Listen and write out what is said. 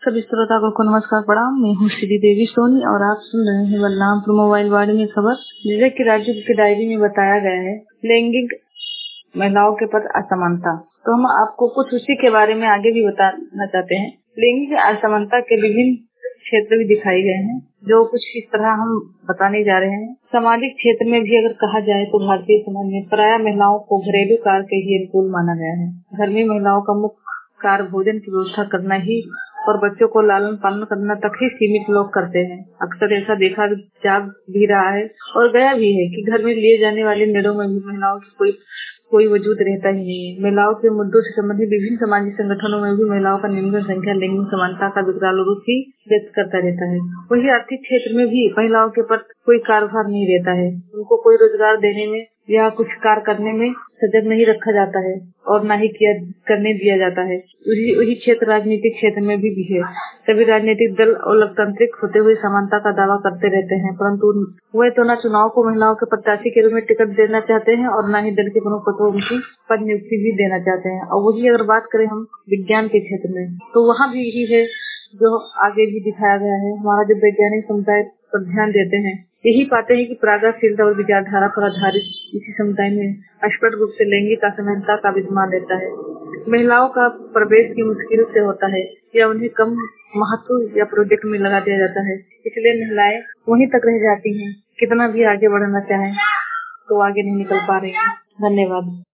सभी श्रोताओं को नमस्कार प्रणाम। मैं हूँ श्री देवी सोनी और आप सुन रहे हैं बलरामपुर मोबाइल वाणी में खबर। जिले के राज्य की डायरी में बताया गया है लैंगिक महिलाओं के प्रति असमानता। तो हम आपको कुछ उसी के बारे में आगे भी बताना चाहते हैं। लैंगिक असमानता के विभिन्न क्षेत्र भी दिखाए गए हैं, जो कुछ इस तरह हम बताने जा रहे हैं। सामाजिक क्षेत्र में भी अगर कहा जाए तो भारतीय समाज में प्रायः महिलाओं को घरेलू कार्य के ही अनुकूल माना गया है। घर में महिलाओं का मुख्य कार्य भोजन की व्यवस्था करना ही और बच्चों को लालन पालन करना तक ही सीमित लोग करते हैं। अक्सर ऐसा देखा जा भी रहा है और गया भी है कि घर में लिए जाने वाले निर्णयों में भी महिलाओं की कोई वजूद रहता ही नहीं है। महिलाओं के मुद्दों से संबंधित विभिन्न सामाजिक संगठनों में भी महिलाओं का निम्न संख्या लैंगिक समानता का विकराल रूप ही व्यक्त करता रहता है। वही आर्थिक क्षेत्र में भी महिलाओं के प्रति कोई कारभार नहीं रहता है। उनको कोई रोजगार देने में या कुछ कार्य करने में सजग नहीं रखा जाता है और न ही करने दिया जाता है। वही क्षेत्र राजनीतिक क्षेत्र में भी है। सभी राजनीतिक दल और लोकतांत्रिक होते हुए समानता का दावा करते रहते हैं, परंतु वे तो न चुनाव को महिलाओं के प्रत्याशी के रूप में टिकट देना चाहते हैं और न ही दल के प्रमुख पदों उनकी पद नियुक्ति भी देना चाहते हैं। और वही अगर बात करें हम विज्ञान के क्षेत्र में, तो वहाँ भी यही है जो आगे भी दिखाया गया है। हमारा जो वैज्ञानिक समुदाय पर ध्यान देते हैं, यही पाते हैं कि प्रगतिशीलता और विचारधारा पर आधारित इसी समुदाय में स्पष्ट रूप से लैंगिक असमानता का विद्यमान रहता है। महिलाओं का प्रवेश की मुश्किल से होता है या उन्हें कम महत्व या प्रोजेक्ट में लगा दिया जाता है, इसलिए महिलाएं वहीं तक रह जाती हैं। कितना भी आगे बढ़ना चाहें तो आगे नहीं निकल पा रही हैं। धन्यवाद।